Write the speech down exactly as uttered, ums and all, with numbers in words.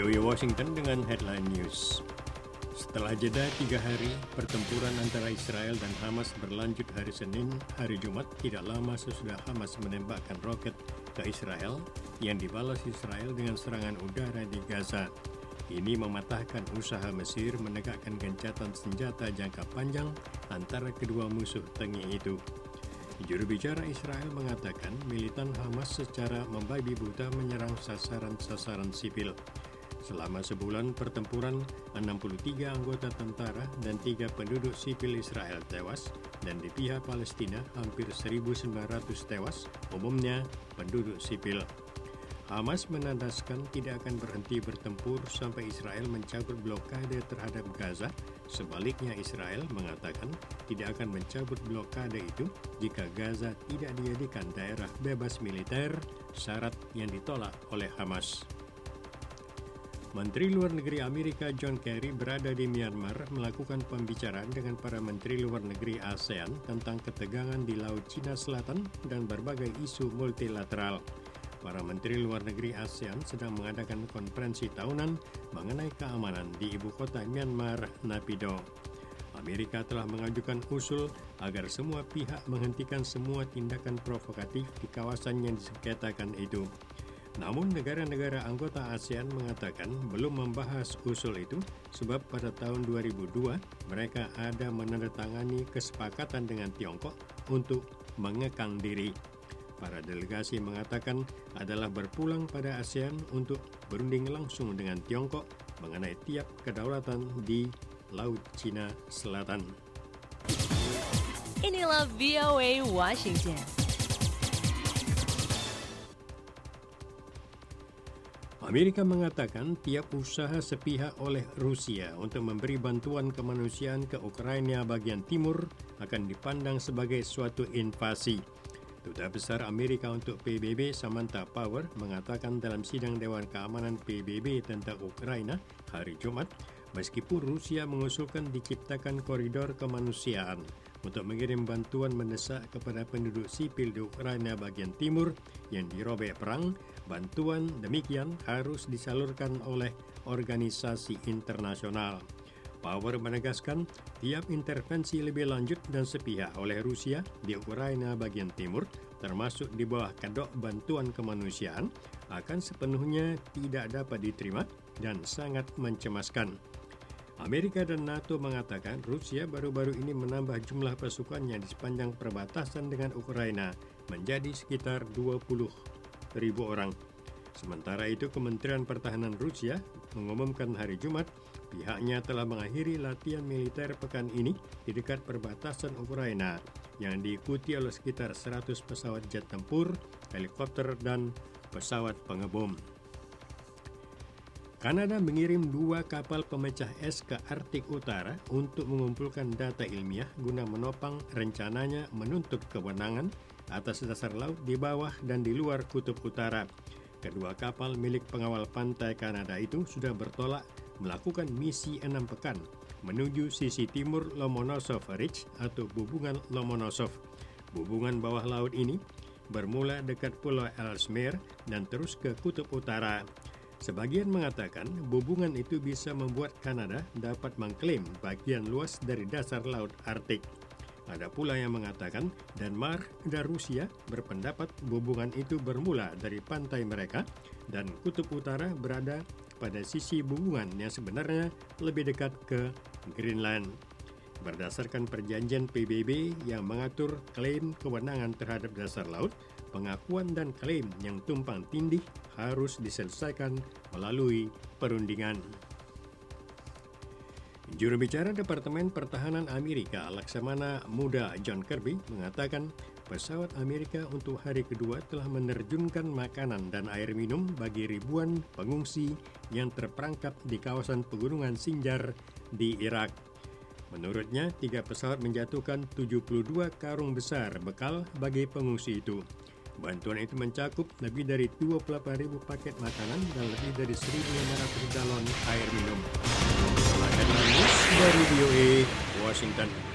V O A Washington dengan headline news. Setelah jeda tiga hari, pertempuran antara Israel dan Hamas berlanjut hari Senin, hari Jumat tidak lama sesudah Hamas menembakkan roket ke Israel yang dibalas Israel dengan serangan udara di Gaza. Ini mematahkan usaha Mesir menegakkan gencatan senjata jangka panjang antara kedua musuh tengik itu. Juru bicara Israel mengatakan militan Hamas secara membabi buta menyerang sasaran-sasaran sipil. Selama sebulan pertempuran, enam puluh tiga anggota tentara dan tiga penduduk sipil Israel tewas, dan di pihak Palestina hampir seribu sembilan ratus tewas, umumnya penduduk sipil. Hamas menandaskan tidak akan berhenti bertempur sampai Israel mencabut blokade terhadap Gaza. Sebaliknya, Israel mengatakan tidak akan mencabut blokade itu jika Gaza tidak dijadikan daerah bebas militer, syarat yang ditolak oleh Hamas. Menteri Luar Negeri Amerika John Kerry berada di Myanmar melakukan pembicaraan dengan para Menteri Luar Negeri ASEAN tentang ketegangan di Laut Cina Selatan dan berbagai isu multilateral. Para Menteri Luar Negeri ASEAN sedang mengadakan konferensi tahunan mengenai keamanan di ibu kota Myanmar, Naypyidaw. Amerika telah mengajukan usul agar semua pihak menghentikan semua tindakan provokatif di kawasan yang disengketakan itu. Namun negara-negara anggota ASEAN mengatakan belum membahas usul itu sebab pada tahun dua ribu dua mereka ada menandatangani kesepakatan dengan Tiongkok untuk mengekang diri. Para delegasi mengatakan adalah berpulang pada ASEAN untuk berunding langsung dengan Tiongkok mengenai tiap kedaulatan di Laut Cina Selatan. Inilah V O A Washington. Amerika mengatakan tiap usaha sepihak oleh Rusia untuk memberi bantuan kemanusiaan ke Ukraina bagian timur akan dipandang sebagai suatu invasi. Duta Besar Amerika untuk P B B Samantha Power mengatakan dalam sidang Dewan Keamanan P B B tentang Ukraina hari Jumat, meskipun Rusia mengusulkan diciptakan koridor kemanusiaan untuk mengirim bantuan mendesak kepada penduduk sipil di Ukraina bagian timur yang dirobek perang, bantuan demikian harus disalurkan oleh organisasi internasional. Power menegaskan tiap intervensi lebih lanjut dan sepihak oleh Rusia di Ukraina bagian timur, termasuk di bawah kedok bantuan kemanusiaan, akan sepenuhnya tidak dapat diterima dan sangat mencemaskan. Amerika dan NATO mengatakan Rusia baru-baru ini menambah jumlah pasukannya di sepanjang perbatasan dengan Ukraina menjadi sekitar dua puluh ribu orang. Sementara itu, Kementerian Pertahanan Rusia mengumumkan hari Jumat pihaknya telah mengakhiri latihan militer pekan ini di dekat perbatasan Ukraina yang diikuti oleh sekitar seratus pesawat jet tempur, helikopter, dan pesawat pengebom. Kanada mengirim dua kapal pemecah es ke Arktik Utara untuk mengumpulkan data ilmiah guna menopang rencananya menuntut kewenangan atas dasar laut di bawah dan di luar Kutub Utara. Kedua kapal milik pengawal pantai Kanada itu sudah bertolak melakukan misi enam pekan menuju sisi timur Lomonosov Ridge atau Bubungan Lomonosov. Bubungan bawah laut ini bermula dekat Pulau Ellesmere dan terus ke Kutub Utara. Sebagian mengatakan bubungan itu bisa membuat Kanada dapat mengklaim bagian luas dari dasar laut Arktik. Ada pula yang mengatakan Denmark dan Rusia berpendapat bubungan itu bermula dari pantai mereka dan Kutub Utara berada pada sisi bubungan yang sebenarnya lebih dekat ke Greenland. Berdasarkan perjanjian P B B yang mengatur klaim kewenangan terhadap dasar laut, pengakuan dan klaim yang tumpang tindih harus diselesaikan melalui perundingan. Juru bicara Departemen Pertahanan Amerika, Laksamana Muda John Kirby, mengatakan pesawat Amerika untuk hari kedua telah menerjunkan makanan dan air minum bagi ribuan pengungsi yang terperangkap di kawasan pegunungan Sinjar di Irak. Menurutnya, tiga pesawat menjatuhkan tujuh puluh dua karung besar bekal bagi pengungsi itu. Bantuan itu mencakup lebih dari dua puluh delapan ribu paket makanan dan lebih dari seribu lima ratus galon air minum. Dari V O A Washington.